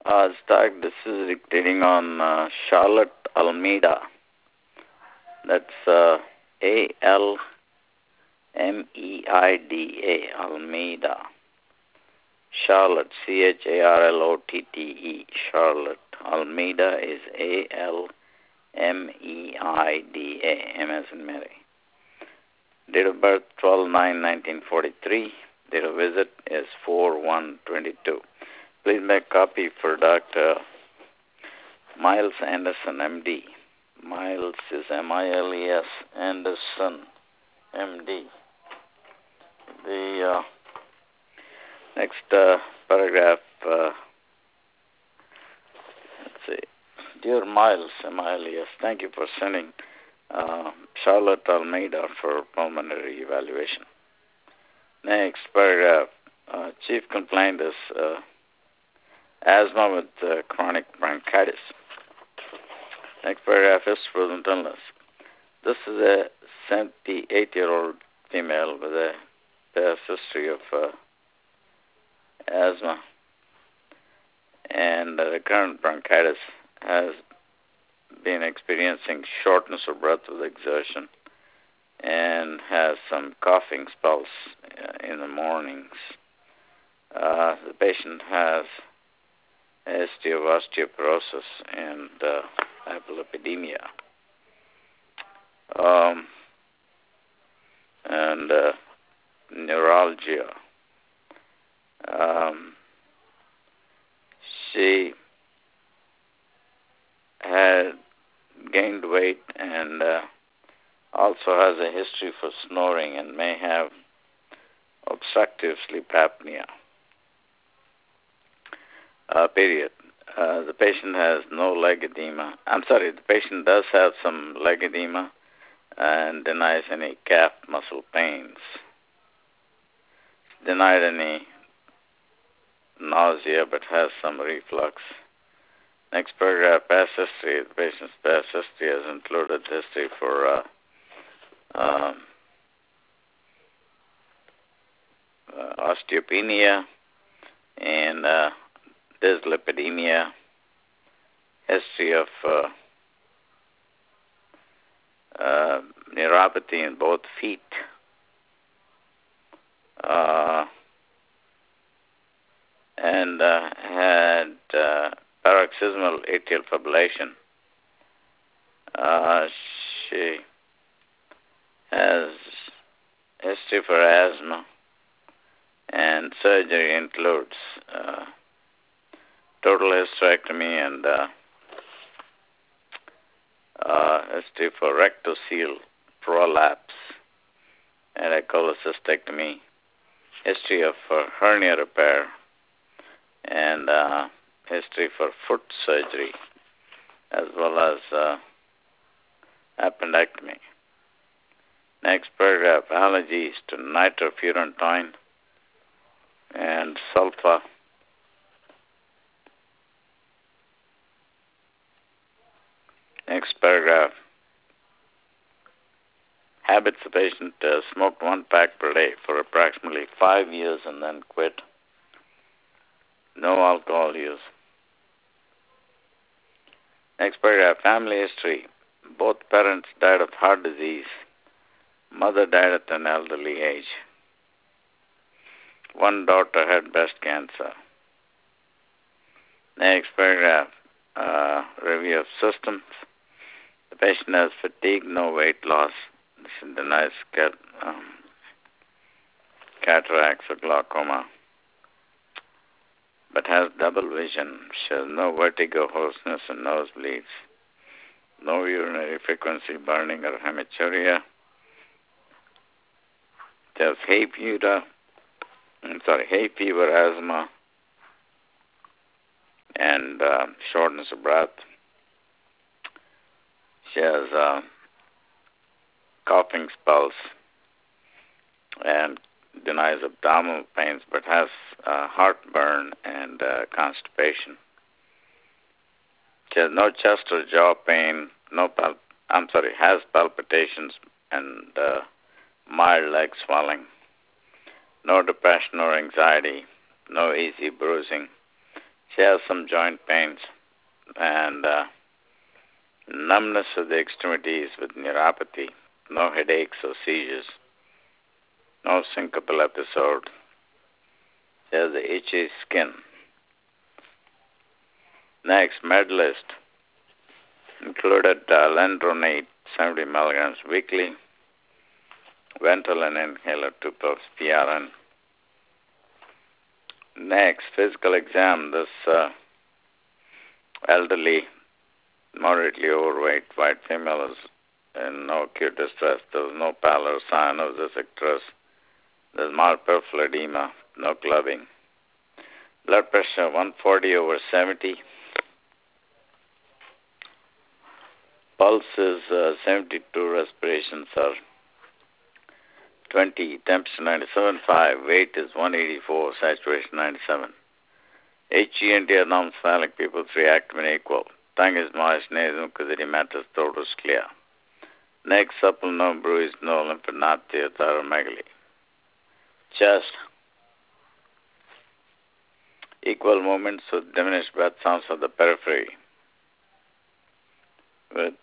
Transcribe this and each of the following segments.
Stark, this is dictating on Charlotte Almeida. That's Almeida. Almeida. Charlotte, Charlotte. Charlotte. Almeida is Almeida. M as in Mary. Date of birth 12/9/1943. Date of visit is 4/1/22. Please make copy for Dr. Miles Anderson, MD. Miles is Miles Anderson, MD. The next paragraph, let's see. Dear Miles, thank you for sending Charlotte Almeida for pulmonary evaluation. Next paragraph, chief complaint is asthma with chronic bronchitis. Next paragraph is present illness. This is a 78-year-old female with a past history of asthma and recurrent bronchitis, has been experiencing shortness of breath with exertion and has some coughing spells in the mornings. The patient has a history of osteoporosis and hyperlipidemia. And neuralgia. She had gained weight and also has a history for snoring and may have obstructive sleep apnea. Period. The patient has no leg edema. The patient does have some leg edema and denies any calf muscle pains. Denied any nausea but has some reflux. Next paragraph, past history. The patient's past history has included history for osteopenia and dyslipidemia, history of neuropathy in both feet, and had paroxysmal atrial fibrillation. She has history for asthma, and surgery includes total hysterectomy and history for rectocele prolapse and a cholecystectomy, history of hernia repair, and history for foot surgery, as well as appendectomy. Next paragraph, allergies to nitrofurantoin and sulfa. Next paragraph, habits. The patient smoked 1 pack per day for approximately 5 years and then quit. No alcohol use. Next paragraph, family history. Both parents died of heart disease. Mother died at an elderly age. One daughter had breast cancer. Next paragraph, review of symptoms. The patient has fatigue, no weight loss. She denies cataracts or glaucoma, but has double vision. She has no vertigo, hoarseness, and nosebleeds. No urinary frequency, burning, or hematuria. She has hay fever, asthma, and shortness of breath. She has coughing spells and denies abdominal pains, but has heartburn and constipation. She has no chest or jaw pain, has palpitations and mild leg swelling, no depression or anxiety, no easy bruising. She has some joint pains and numbness of the extremities with neuropathy, no headaches or seizures, no syncopal episode. She has the itchy skin. Next, Medlist included lendronate 70 milligrams weekly, Ventolin inhaler 2 puffs PRN. Next, physical exam. This elderly, moderately overweight white female is in no acute distress. There was no pallor, cyanosis, icterus. There's mild peripheral edema, no clubbing. Blood pressure 140/70. Pulse is 72 respirations or 20, temperature 97.5, weight is 184, saturation 97. HENT are non-cephalic pupils react when equal. Tongue is moist, nasal mucus edematous, throat is clear. Neck supple, no bruise, no lymphadenopathy or thyromegaly. Chest, equal movements with diminished breath sounds of the periphery, with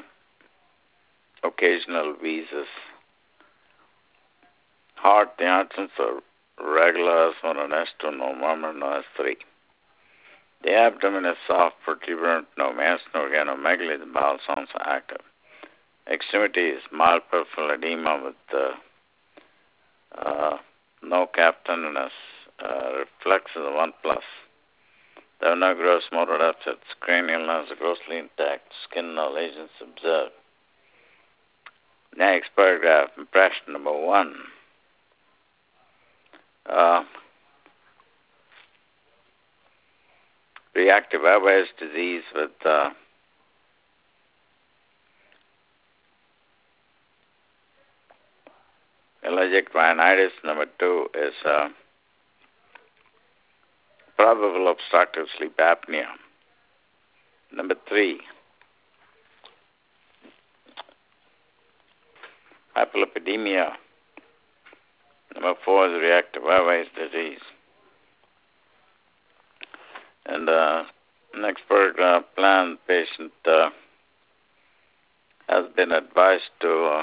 occasional wheezes. Heart, the answers are regular S1 and S2, no murmur, no S3. The abdomen is soft, protuberant, no mass, no organomegaly, the bowel sounds are active. Extremity is mild peripheral edema with no calf tenderness, reflexes of 1+. There are no gross motor deficits. Cranial nerves are grossly intact. Skin no lesions observed. Next paragraph, impression number 1. Reactive airways disease with allergic rhinitis. Number 2 is probable obstructive sleep apnea. Number 3, hyperlipidemia. Number 4 is reactive airways disease. And next paragraph, plan patient has been advised to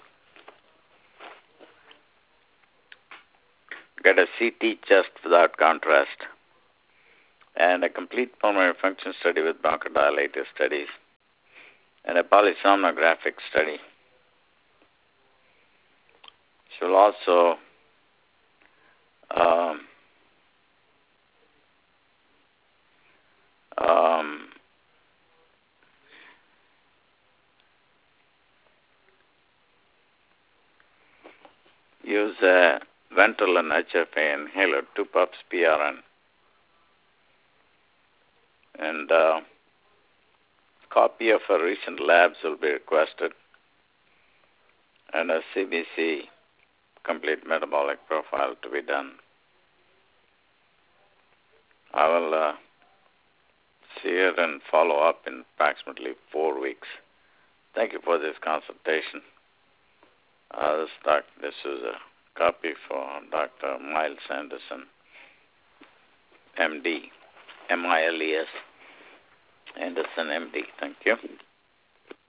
get a CT chest without contrast and a complete pulmonary function study with bronchodilator studies and a polysomnographic study. She will also use a Ventolin HFA inhaler, 2 puffs PRN, and copy of her recent labs will be requested, and a CBC, complete metabolic profile, to be done. I will see her and follow up in approximately 4 weeks. Thank you for this consultation. This is a copy for Dr. Miles Anderson, MD, MILES, Anderson, MD. Thank you.